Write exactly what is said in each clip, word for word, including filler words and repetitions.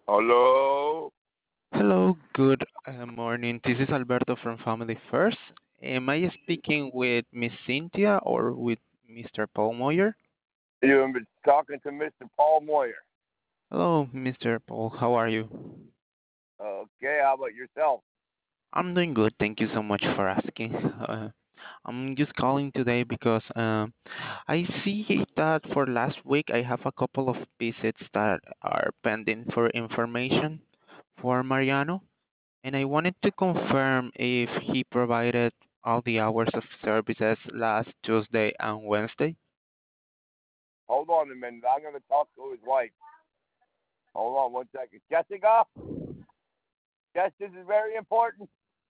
Hello? Hello, good uh, morning. This is Alberto from Family First. Am I speaking with Miss Cynthia or with Mister Paul Moyer? You've been talking to Mister Paul Moyer. Hello, Mister Paul. How are you? Okay, how about yourself? I'm doing good. Thank you so much for asking. Uh, I'm just calling today because um, I see that for last week I have a couple of visits that are pending for information for Mariano. And I wanted to confirm if he provided all the hours of services last Tuesday and Wednesday. Hold on a minute. I'm going to talk to his wife. Hold on one second. Jessica? Yes, this is very important.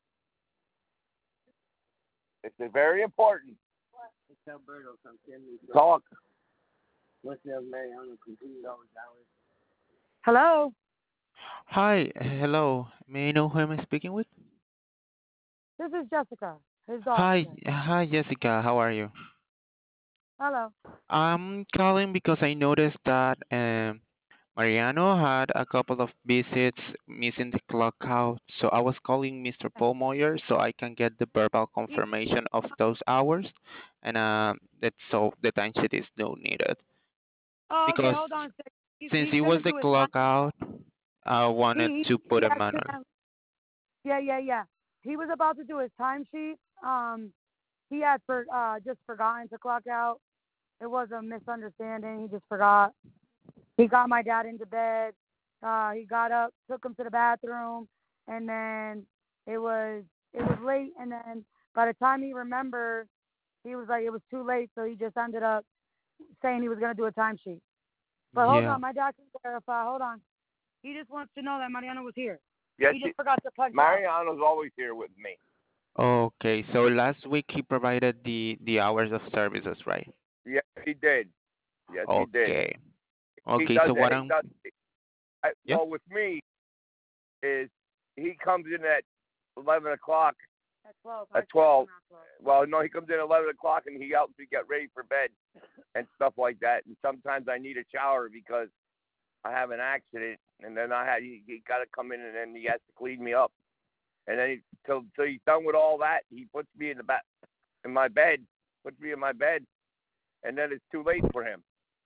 This is very important. It's Alberto from Family First. Talk. What's up, Mariano? Completed all his hours. Hello, Hi, hello. May I know who am I speaking with? this is Jessica, his daughter. Hi, Yes. hi Jessica. How are you? Hello. I'm calling because I noticed that um, Mariano had a couple of visits missing the clock out. So I was calling Mister Paul Moyer so I can get the verbal He- confirmation of those hours, and uh, that so the timesheet is no needed Oh, okay. because Hold on a second. He's, since he's it gonna was the do his time. clock out, I wanted He, to he put he a manual. accidentally. Yeah, yeah, yeah. He was about to do his timesheet. Um, he had for uh just forgotten to clock out. It was a misunderstanding. He just forgot. He got my dad into bed. Uh, he got up, took him to the bathroom, and then it was it was late. And then by the time he remembered, he was like it was too late. So he just ended up saying he was gonna do a timesheet. But hold Yeah. on, my dad can verify. Hold on. He just wants to know that Mariano was here. Yes, He she, just forgot to punch out. Mariano's always here with me. Okay. So last week he provided the the hours of services, right? Yes, he did. Yes, he did. Okay. He Okay. does So what it. He I'm does. I, yeah. well, with me is he comes in at eleven o'clock. At twelve. At twelve. Well, no, he comes in at eleven o'clock and he helps me get ready for bed and stuff like that. And sometimes I need a shower because I have an accident, and then I had he, he got to come in and then he has to clean me up. And then he, till till he's done with all that, he puts me in the back in my bed, puts me in my bed, and then it's too late for him.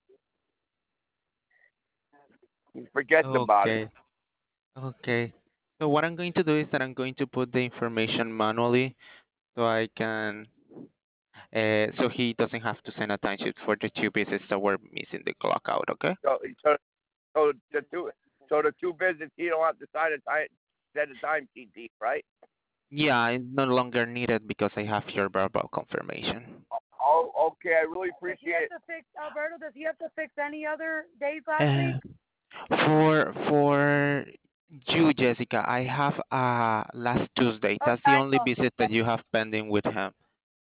He forgets about it. Okay. Okay. So what I'm going to do is that I'm going to put the information manually so I can uh, so he doesn't have to send a timesheet for the two visits that were missing the clock out, okay? So so so the two so the two visits he don't have to sign a time set a time sheet, right? Yeah, it's no longer needed because I have your verbal confirmation. Oh, okay. I really Does he appreciate have it. to fix Alberto? Does he have to fix any other days last Uh, week? for for you, Jessica, I have uh last Tuesday. Okay, That's the I only know. visit that you have pending with him.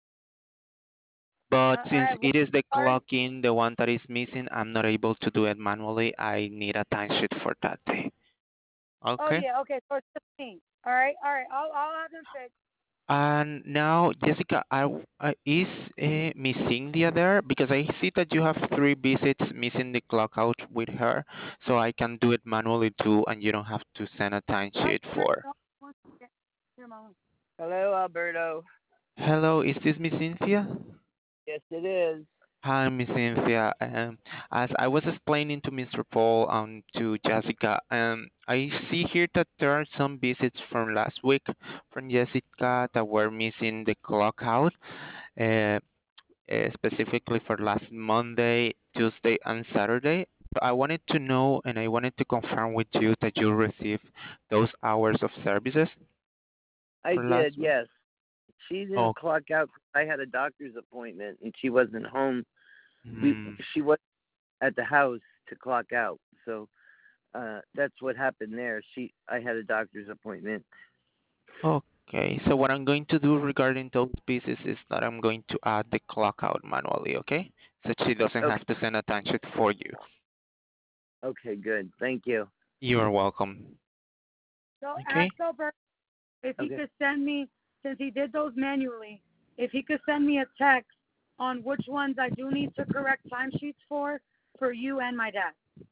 But Uh, all since right. Well, it is the sorry. clock in, the one that is missing, I'm not able to do it manually. I need a timesheet for that day. Oh Okay? yeah. Okay. So it's just me. All right. All right. I'll I'll have him fix. And now, Jessica, are, uh, is uh, Miss Cynthia there? Because I see that you have three visits missing the clock out with her, so I can do it manually too, and you don't have to send a I'm timesheet here. for. No, one second. Here, Mama. Hello, Alberto. Hello, is this Miss Cynthia? Yes, it is. Hi, Miss Cynthia. Um, as I was explaining to Mister Paul and to Jessica, um, I see here that there are some visits from last week from Jessica that were missing the clock out. Uh, uh, specifically for last Monday, Tuesday, and Saturday. So I wanted to know and I wanted to confirm with you that you received those hours of services I for last did, week. yes. She Oh, didn't clock out 'cause I had a doctor's appointment and she wasn't home. We hmm. she was at the house to clock out, so uh that's what happened there. She I had a doctor's appointment. Okay. So what I'm going to do regarding those pieces is that I'm going to add the clock out manually, okay? So she doesn't Okay, have to send a timesheet for you. okay, good. Thank you. You're welcome. So Okay. ask Alberto if he Okay. could send me, since he did those manually, if he could send me a text on which ones I do need to correct timesheets for, for you and my dad.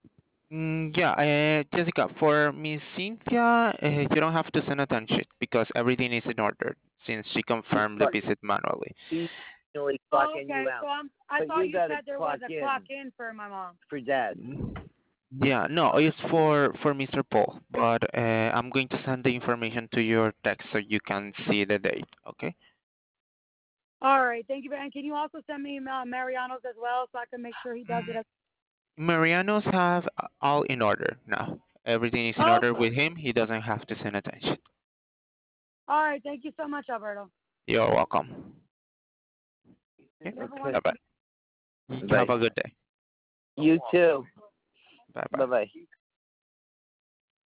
Mm, yeah, uh, Jessica, for Miss Cynthia, uh, you don't have to send a timesheet because everything is in order since she confirmed the But visit manually. he's manually Oh, clocking okay. you out. So I'm. I But thought you you gotta said there clock was a in. clock in for my mom. For Dad. Yeah, no, it's for for Mister Paul, but uh, I'm going to send the information to your text so you can see the date. Okay? All right. Thank you. And can you also send me uh, Mariano's as well so I can make sure he does it? As- Mariano's have all in order now. Everything is in oh, order okay. with him. He doesn't have to send attention. All right. Thank you so much, Alberto. You're welcome. Okay? Okay. Bye bye. Bye. Have a good day. You too. Bye bye. Bye bye.